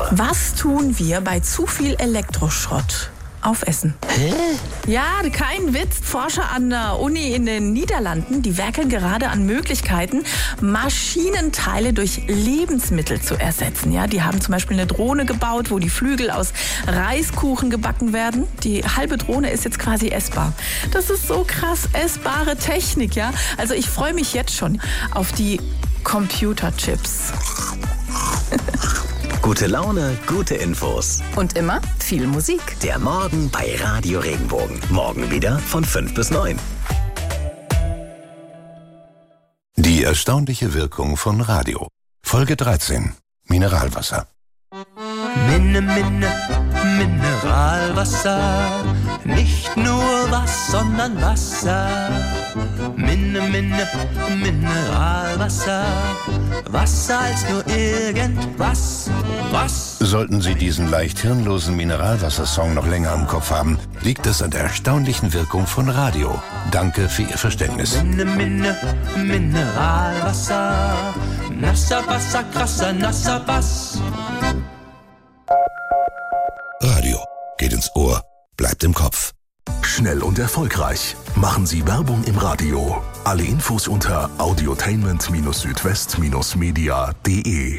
Was tun wir bei zu viel Elektroschrott? Aufessen. Hä? Ja, kein Witz. Forscher an der Uni in den Niederlanden, die werkeln gerade an Möglichkeiten, Maschinenteile durch Lebensmittel zu ersetzen. Ja, die haben zum Beispiel eine Drohne gebaut, wo die Flügel aus Reiskuchen gebacken werden. Die halbe Drohne ist jetzt quasi essbar. Das ist so krass, essbare Technik, ja. Also ich freue mich jetzt schon auf die Computerchips. Gute Laune, gute Infos. Und immer viel Musik. Der Morgen bei Radio Regenbogen. Morgen wieder von 5 bis 9. Die erstaunliche Wirkung von Radio. Folge 13. Mineralwasser. Mineralwasser. Nicht nur was, sondern Wasser. Mineralwasser. Wasser als nur irgendwas. Was? Sollten Sie diesen leicht hirnlosen Mineralwassersong noch länger im Kopf haben, liegt es an der erstaunlichen Wirkung von Radio. Danke für Ihr Verständnis. Mineralwasser. Nasser Wasser, krasser, nasser Bass. Radio geht ins Ohr, bleibt im Kopf. Schnell und erfolgreich. Machen Sie Werbung im Radio. Alle Infos unter audiotainment-südwest-media.de.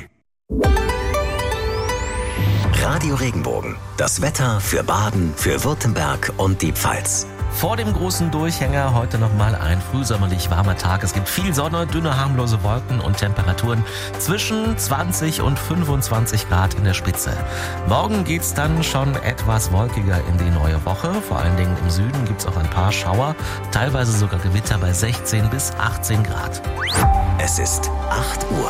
Radio Regenbogen. Das Wetter für Baden, für Württemberg und die Pfalz. Vor dem großen Durchhänger heute nochmal ein frühsommerlich warmer Tag. Es gibt viel Sonne, dünne, harmlose Wolken und Temperaturen zwischen 20 und 25 Grad in der Spitze. Morgen geht's dann schon etwas wolkiger in die neue Woche. Vor allen Dingen im Süden gibt's auch ein paar Schauer, teilweise sogar Gewitter bei 16 bis 18 Grad. Es ist 8 Uhr.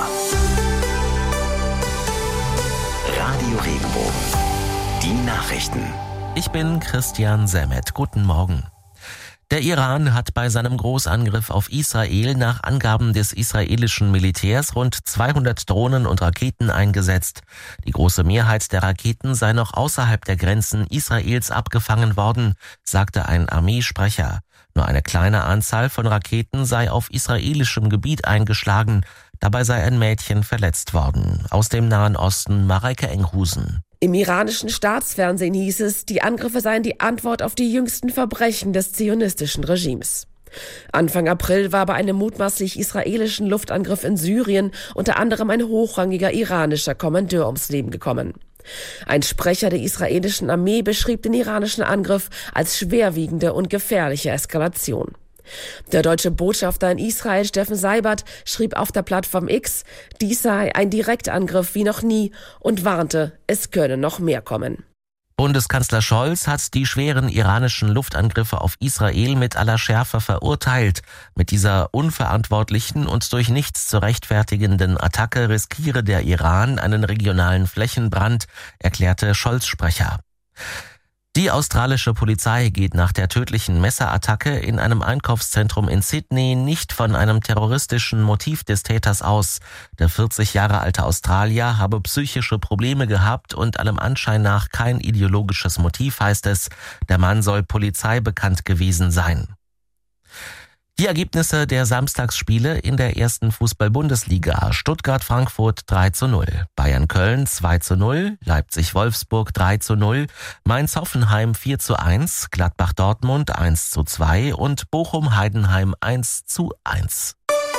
Radio Regenbogen. Die Nachrichten. Ich bin Christian Semmet. Guten Morgen. Der Iran hat bei seinem Großangriff auf Israel nach Angaben des israelischen Militärs rund 200 Drohnen und Raketen eingesetzt. Die große Mehrheit der Raketen sei noch außerhalb der Grenzen Israels abgefangen worden, sagte ein Armeesprecher. Nur eine kleine Anzahl von Raketen sei auf israelischem Gebiet eingeschlagen. Dabei sei ein Mädchen verletzt worden. Aus dem Nahen Osten Mareike Enghusen. Im iranischen Staatsfernsehen hieß es, die Angriffe seien die Antwort auf die jüngsten Verbrechen des zionistischen Regimes. Anfang April war bei einem mutmaßlich israelischen Luftangriff in Syrien unter anderem ein hochrangiger iranischer Kommandeur ums Leben gekommen. Ein Sprecher der israelischen Armee beschrieb den iranischen Angriff als schwerwiegende und gefährliche Eskalation. Der deutsche Botschafter in Israel, Steffen Seibert, schrieb auf der Plattform X, dies sei ein Direktangriff wie noch nie und warnte, es könne noch mehr kommen. Bundeskanzler Scholz hat die schweren iranischen Luftangriffe auf Israel mit aller Schärfe verurteilt. Mit dieser unverantwortlichen und durch nichts zu rechtfertigenden Attacke riskiere der Iran einen regionalen Flächenbrand, erklärte Scholz-Sprecher. Die australische Polizei geht nach der tödlichen Messerattacke in einem Einkaufszentrum in Sydney nicht von einem terroristischen Motiv des Täters aus. Der 40 Jahre alte Australier habe psychische Probleme gehabt und allem Anschein nach kein ideologisches Motiv, heißt es. Der Mann soll Polizei bekannt gewesen sein. Die Ergebnisse der Samstagsspiele in der ersten Fußball-Bundesliga: Stuttgart-Frankfurt 3:0, Bayern-Köln 2:0, Leipzig-Wolfsburg 3:0, Mainz-Hoffenheim 4:1, Gladbach-Dortmund 1:2 und Bochum-Heidenheim 1:1.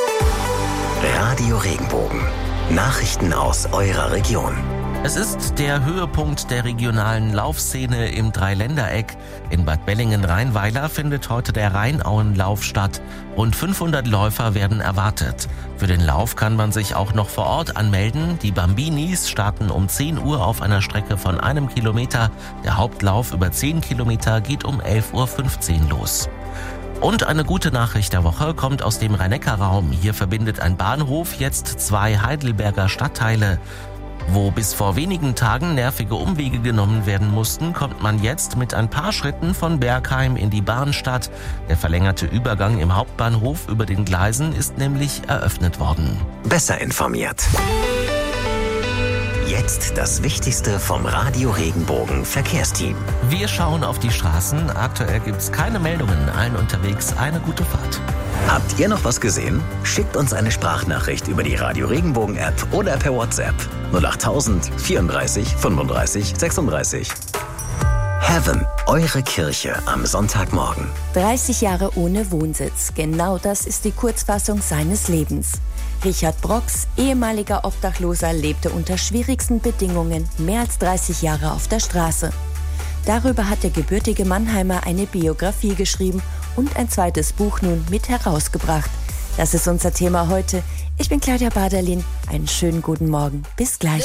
Radio Regenbogen. Nachrichten aus eurer Region. Es ist der Höhepunkt der regionalen Laufszene im Dreiländereck. In Bad Bellingen-Rheinweiler findet heute der Rheinauenlauf statt. Rund 500 Läufer werden erwartet. Für den Lauf kann man sich auch noch vor Ort anmelden. Die Bambinis starten um 10 Uhr auf einer Strecke von 1 Kilometer. Der Hauptlauf über 10 Kilometer geht um 11:15 Uhr los. Und eine gute Nachricht der Woche kommt aus dem Rhein-Neckar-Raum. Hier verbindet ein Bahnhof jetzt 2 Heidelberger Stadtteile. Wo bis vor wenigen Tagen nervige Umwege genommen werden mussten, kommt man jetzt mit ein paar Schritten von Bergheim in die Bahnstadt. Der verlängerte Übergang im Hauptbahnhof über den Gleisen ist nämlich eröffnet worden. Besser informiert. Jetzt das Wichtigste vom Radio Regenbogen Verkehrsteam. Wir schauen auf die Straßen. Aktuell gibt's keine Meldungen. Allen unterwegs eine gute Fahrt. Habt ihr noch was gesehen? Schickt uns eine Sprachnachricht über die Radio Regenbogen App oder per WhatsApp 08000 34 35 36. Heaven, eure Kirche am Sonntagmorgen. 30 Jahre ohne Wohnsitz. Genau das ist die Kurzfassung seines Lebens. Richard Brox, ehemaliger Obdachloser, lebte unter schwierigsten Bedingungen mehr als 30 Jahre auf der Straße. Darüber hat der gebürtige Mannheimer eine Biografie geschrieben und ein zweites Buch nun mit herausgebracht. Das ist unser Thema heute. Ich bin Claudia Baderlin. Einen schönen guten Morgen. Bis gleich.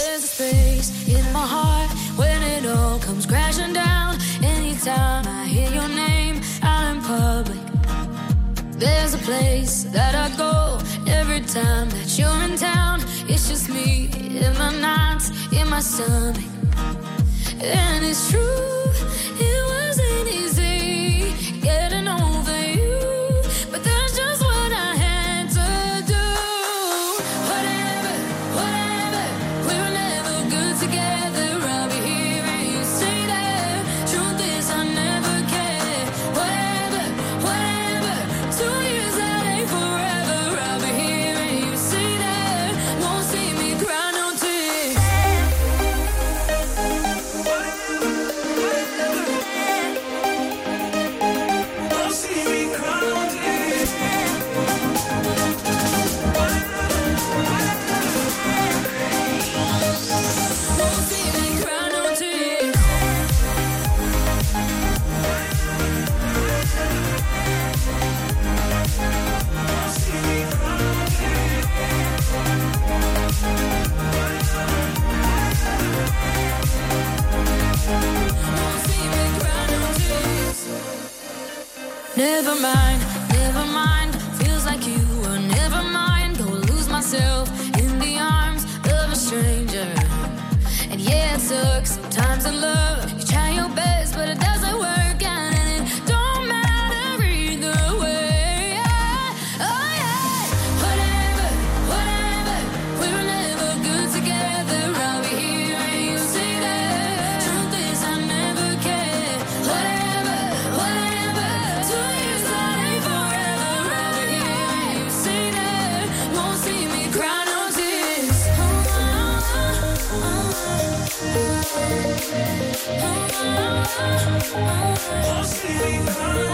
There's a place that I go every time that you're in town. It's just me in my nights, in my stomach. And it's true, it wasn't easy getting over you, but that's just what I had to do. Whatever, we were never good together. I'll be here and you say that. Truth is I never cared. Whatever, 2 years that ain't forever. I'll be here and you say that. Won't see me cry no tears. Won't see me cry no tears. Won't see me cry no tears. Never mind, feels like you were never mine. Go lose myself in the arms of a stranger. And yeah, it sucks sometimes in love. You try your best, but it doesn't work out, and it don't matter either way. Oh yeah, whatever, we were never good together. I'll be here and you say that. Truth is I never cared. Whatever, 2 years that ain't forever. I'll be here and you say that. Won't see me cry no tears. Won't see me cry no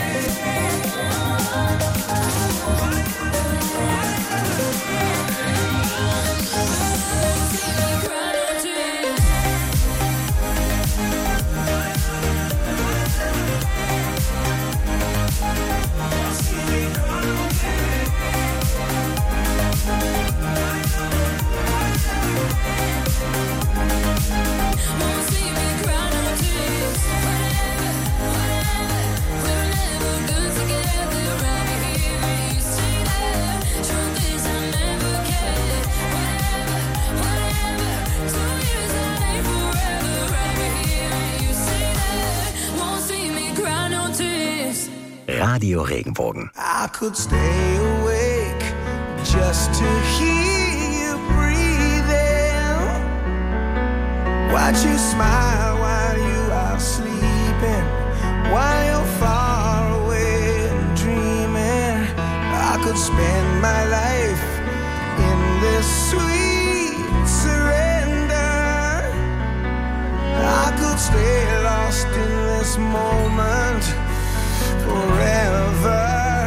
Radio Regenbogen. I could stay awake just to hear you breathing. Watch you smile while you are sleeping, while you're far away and dreaming. I could spend my life in this sweet surrender. I could stay lost in this moment forever.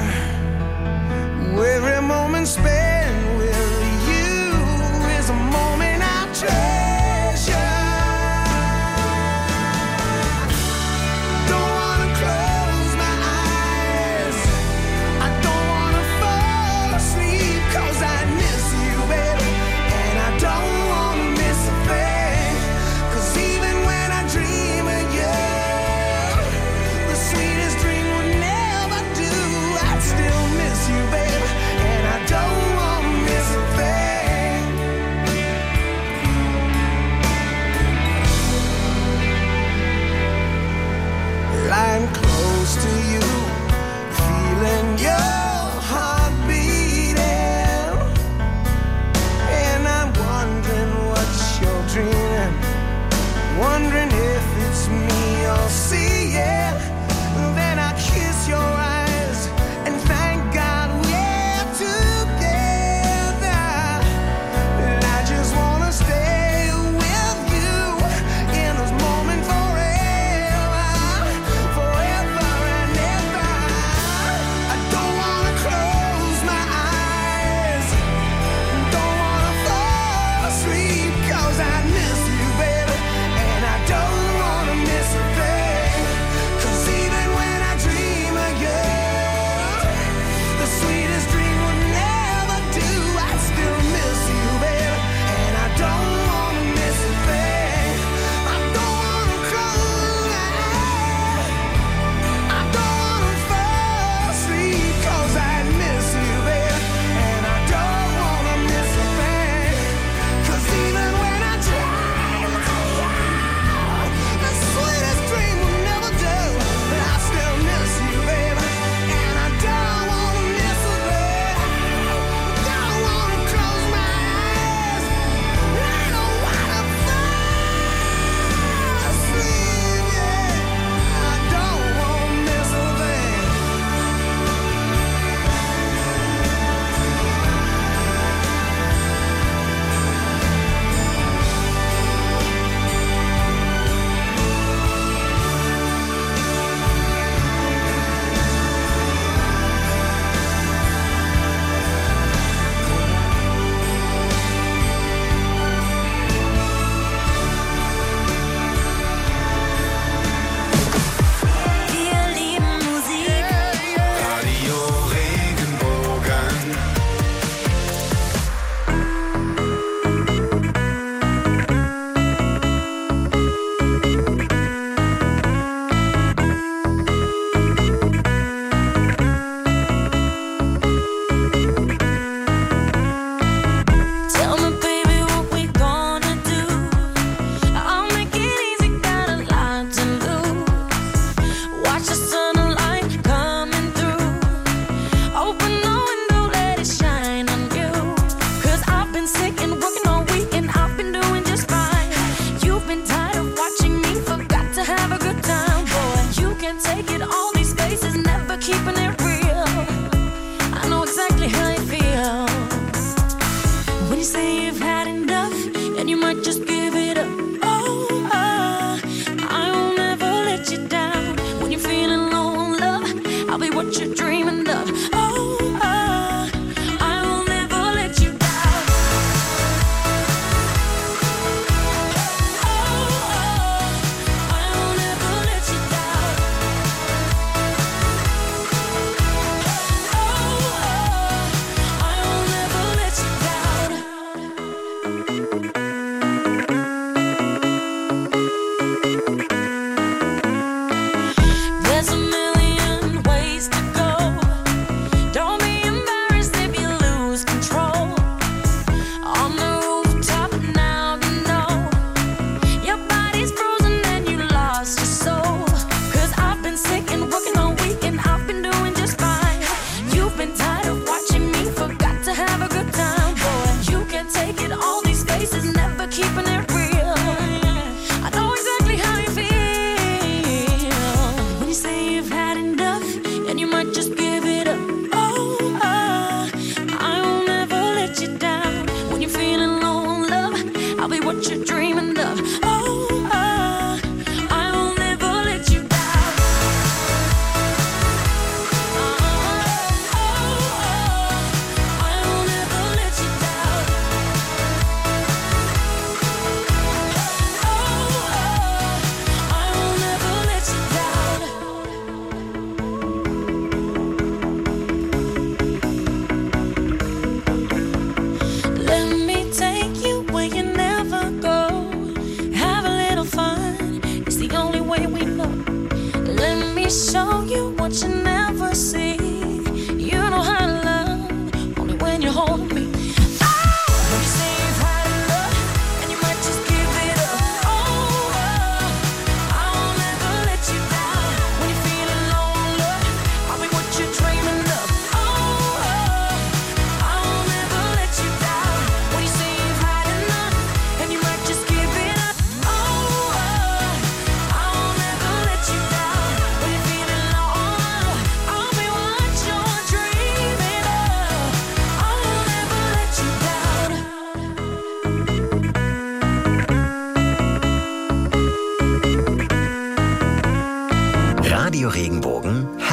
Every moment spent with you is a moment I treasure. Don't wanna close my eyes, I don't wanna fall asleep, 'cause I miss you, baby, and I don't wanna miss a thing. 'Cause even when I dream of you, the sweetest dream would never do. I'd still miss you, baby, and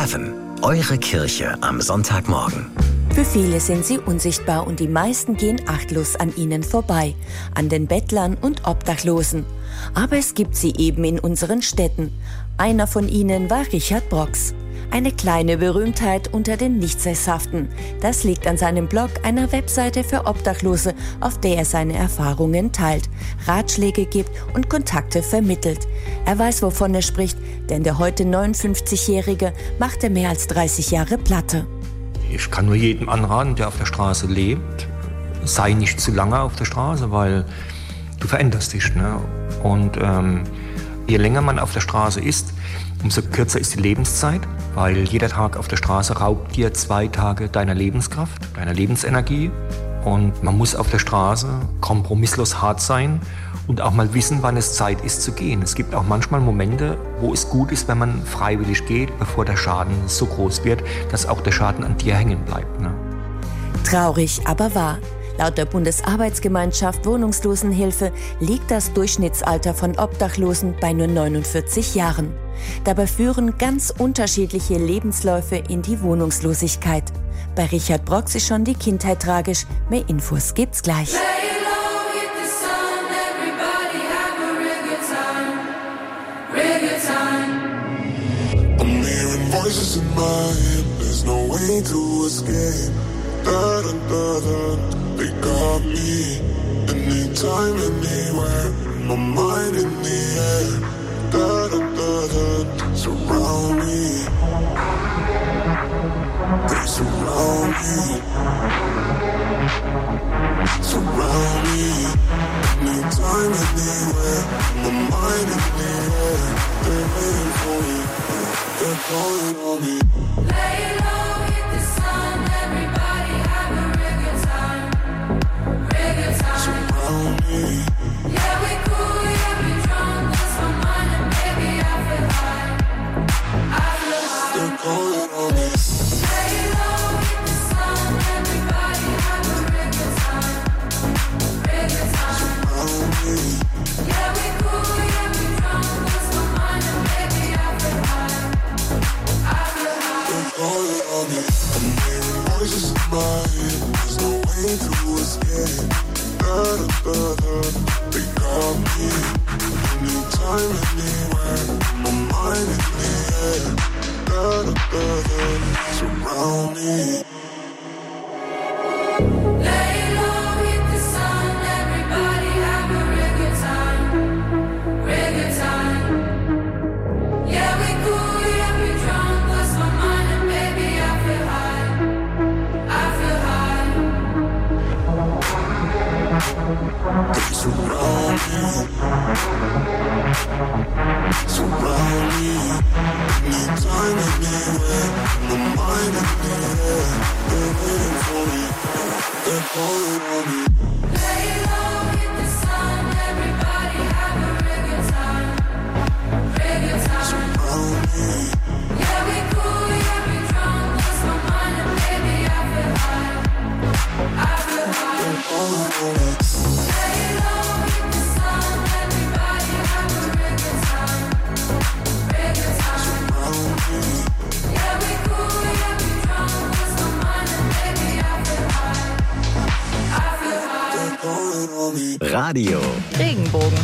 Heaven, eure Kirche am Sonntagmorgen. Für viele sind sie unsichtbar und die meisten gehen achtlos an ihnen vorbei, an den Bettlern und Obdachlosen. Aber es gibt sie eben in unseren Städten. Einer von ihnen war Richard Brox. Eine kleine Berühmtheit unter den Nichtsesshaften. Das liegt an seinem Blog, einer Webseite für Obdachlose, auf der er seine Erfahrungen teilt, Ratschläge gibt und Kontakte vermittelt. Er weiß, wovon er spricht, denn der heute 59-Jährige machte mehr als 30 Jahre Platte. Ich kann nur jedem anraten, der auf der Straße lebt, sei nicht zu lange auf der Straße, weil du veränderst dich. Ne? Und je länger man auf der Straße ist, umso kürzer ist die Lebenszeit, weil jeder Tag auf der Straße raubt dir 2 Tage deiner Lebenskraft, deiner Lebensenergie. Und man muss auf der Straße kompromisslos hart sein und auch mal wissen, wann es Zeit ist zu gehen. Es gibt auch manchmal Momente, wo es gut ist, wenn man freiwillig geht, bevor der Schaden so groß wird, dass auch der Schaden an dir hängen bleibt. Ne? Traurig, aber wahr. Laut der Bundesarbeitsgemeinschaft Wohnungslosenhilfe liegt das Durchschnittsalter von Obdachlosen bei nur 49 Jahren. Dabei führen ganz unterschiedliche Lebensläufe in die Wohnungslosigkeit. Bei Richard Brox ist schon die Kindheit tragisch. Mehr Infos gibt's gleich. Voices in my head, there's no way to escape. Da da da da, they got me. Anytime, anywhere, my mind in the air. Da da da da, surround me. They surround me. Surround me. Anytime, anywhere, my mind in the air. They're waiting for me. They're calling on me. Lay low, hit the sun, everybody have a real good time. Real good time. Surround me. Yeah, we cool, yeah, we drunk, lost my mind, and baby, I feel high. I feel high. They're calling on me. Lay low, hit the sun, everybody have a real good time. Real good time. Surround me. Yeah, we cool, yeah, we drunk, lost my mind, and baby, I feel high. They're calling on me. I'm hearing voices in my head. There's no way to escape. Da da da da, they got me. Anytime, anywhere, my mind in the air. Da da da da, surround me. Lay low, hit the sun, everybody have a real good time. Real good time. Yeah, we cool, yeah, we drunk, lost my mind, and baby, I feel high. I feel high. They surround me. Surround me. Anytime, anywhere, my mind in the air. They're waiting for me. They're calling on me. Lay low, hit the sun, everybody have a real good time. Real good time. Surround me. Yeah, we cool, yeah, we drunk, lost my mind, and baby, I feel high. I feel high. They're calling on me. Lay low, hit the sun, everybody have a real good time. Real good time. Surround me. Yeah, we cool, yeah, we drunk, lost my mind, and baby, I feel high. I feel high. They're calling on me. Radio Regenbogen.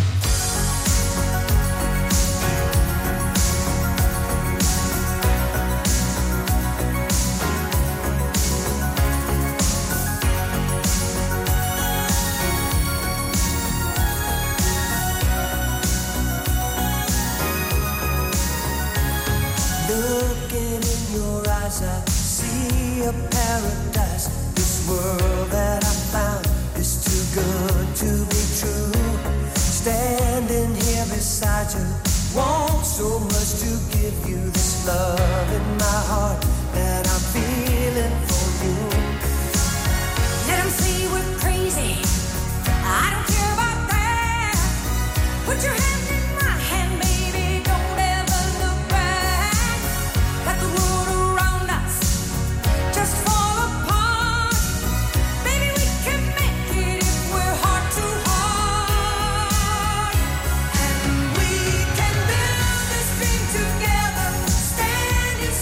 Looking in your eyes, I see a paradise. This world that I found is too good to be true. Standing here beside you, want so much to give you this love in my heart that I'm feeling for you. Let them say we're crazy. I don't care about that. Put your hand in my hand, baby. Don't ever look back. Let the world around us just fall apart. Baby, we can make it if we're heart to heart. And we can build this dream together. Standing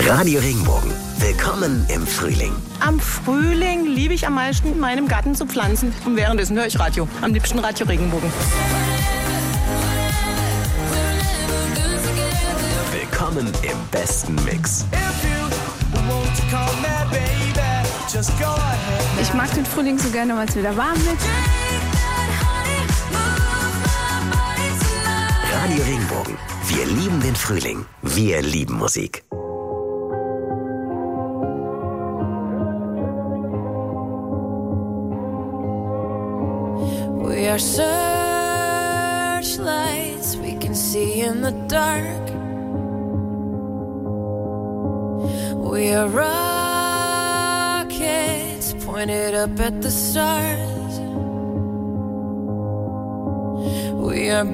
Radio Regenbogen. Willkommen im Frühling. Am Frühling liebe ich am meisten, in meinem Garten zu pflanzen. Und währenddessen höre ich Radio. Am liebsten Radio Regenbogen. Willkommen im besten Mix. Ich mag den Frühling so gerne, weil es wieder warm wird. Radio Regenbogen. Wir lieben den Frühling. Wir lieben Musik. We are searchlights we can see in the dark. We are rockets pointed up at the stars. We are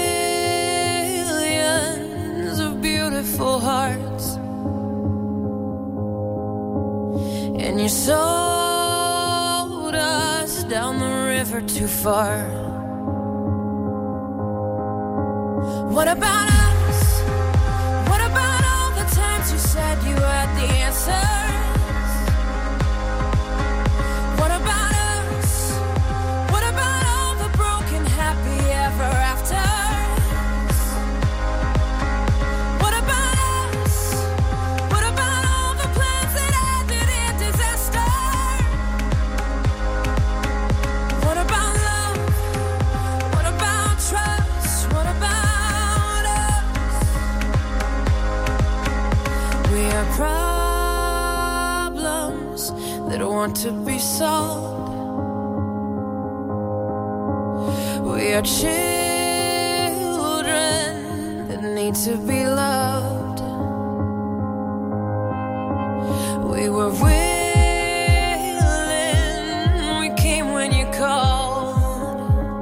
billions of beautiful hearts. And you sold us down the river too far. What about us? What about all the times you said you had the answers? What about us? What about all the broken happy ever afters? What about us? What about all the plans that ended in disaster? What about love? What about trust? What about us? We are problems that want to be solved. We are children that need to be loved. We were willing, we came when you called.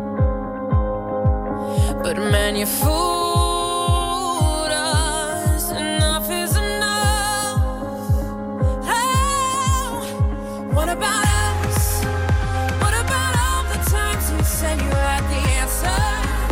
But man, you fooled us. Enough is enough. Oh, what about us? What about all the times you said you had the answer?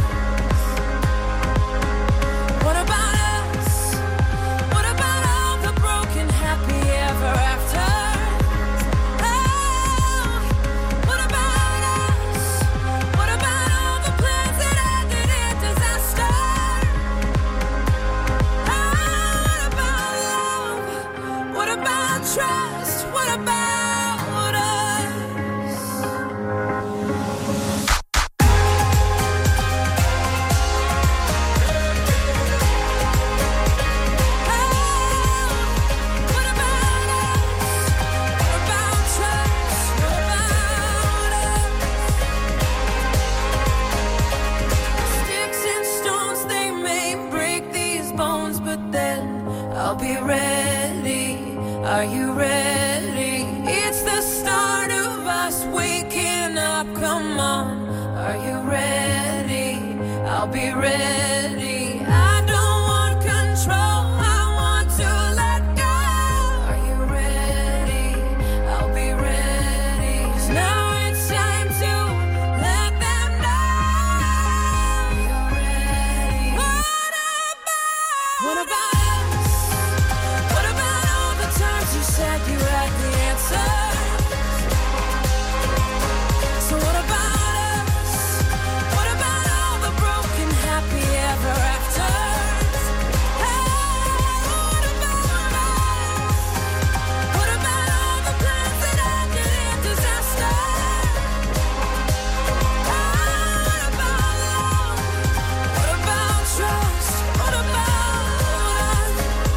What about us? What about all the broken happy ever afters? Oh, what about us? What about all the plans that ended in disaster? Oh, what about love? What about trust? What about us? What about us? What about trust? What about us? Sticks and stones, they may break these bones, but then I'll be ready. Are you ready? It's the start of us waking up. Come on, are you ready? I'll be ready. I don't want control. I want to let go. Are you ready? I'll be ready. 'Cause now it's time to let them know you're ready. What about us? What about all the times you said you had the answer? So what about us? What about all the broken happy ever afters? Hey, what about us? What about all the plans that ended in disaster? Oh, what about love? What about trust? What about us?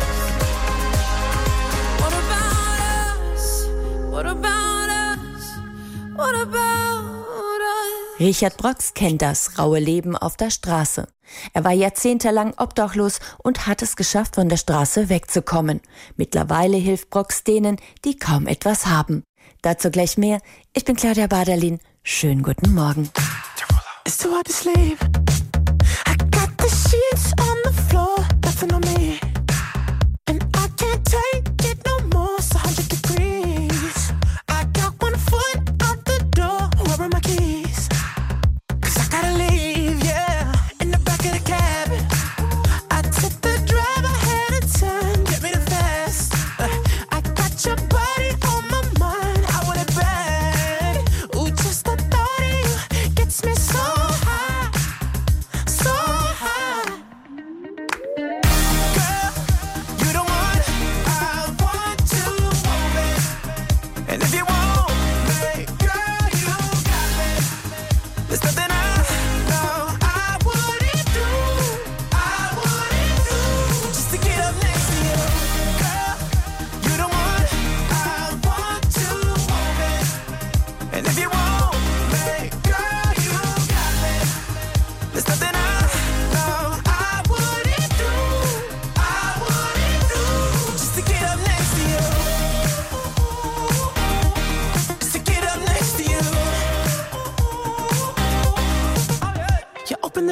What about us? What about us? What about us? Richard Brox kennt das raue Leben auf der Straße. Er war jahrzehntelang obdachlos und hat es geschafft, von der Straße wegzukommen. Mittlerweile hilft Brox denen, die kaum etwas haben. Dazu gleich mehr. Ich bin Claudia Baderlin. Schönen guten Morgen. It's too hard to sleep. I got the sheets on the floor, nothing on me. And I can't take it no more, it's 100 degrees. I got one foot out the door, where are my keys? 'Cause I gotta leave, yeah, in the back of the cab. I took the drive, I had a turn, get me the fast.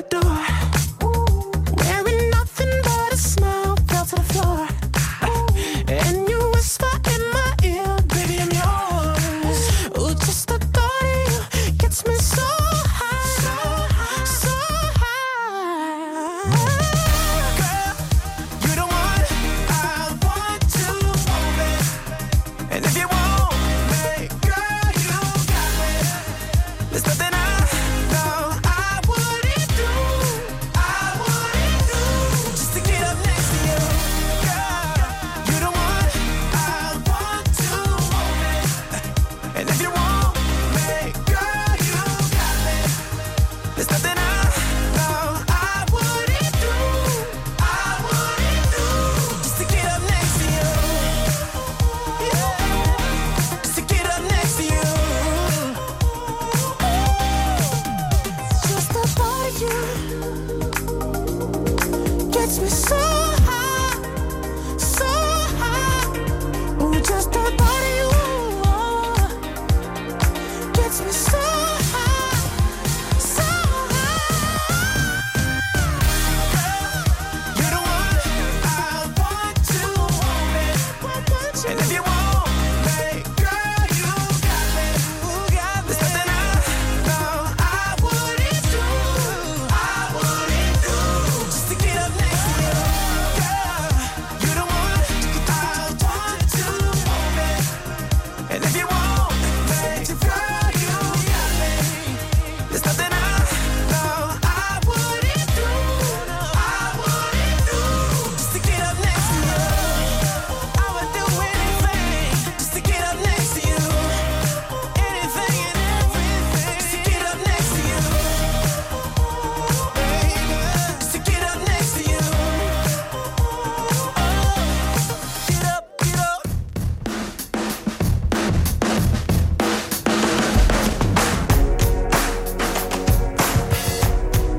the door.